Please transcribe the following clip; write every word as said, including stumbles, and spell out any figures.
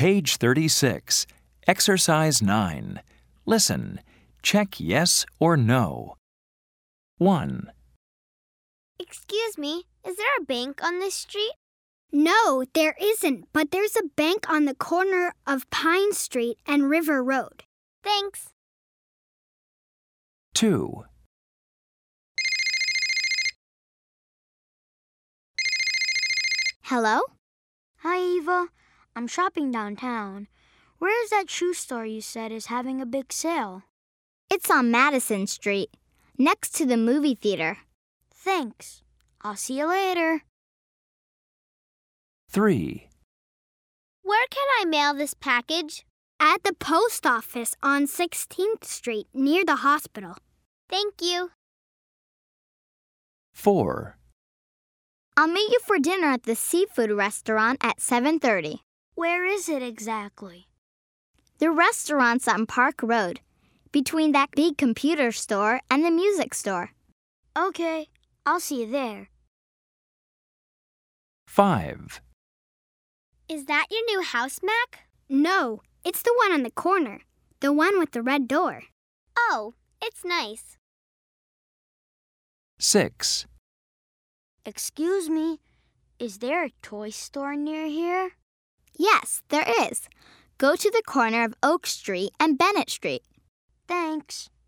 Page thirty-six, Exercise nine. Listen. Check yes or no. one. Excuse me, is there a bank on this street? No, there isn't, but there's a bank on the corner of Pine Street and River Road. Thanks. two. Hello? Hi, Eva. I'm shopping downtown. Where is that shoe store you said is having a big sale? It's on Madison Street, next to the movie theater. Thanks. I'll see you later. three. Where can I mail this package? At the post office on sixteenth Street, near the hospital. Thank you. four. I'll meet you for dinner at the seafood restaurant at seven thirty. Where is it exactly? The restaurant's on Park Road, between that big computer store and the music store. Okay, I'll see you there. five. Is that your new house, Mac? No, it's the one on the corner, the one with the red door. Oh, it's nice. six. Excuse me, is there a toy store near here? Yes, there is. Go to the corner of Oak Street and Bennett Street. Thanks.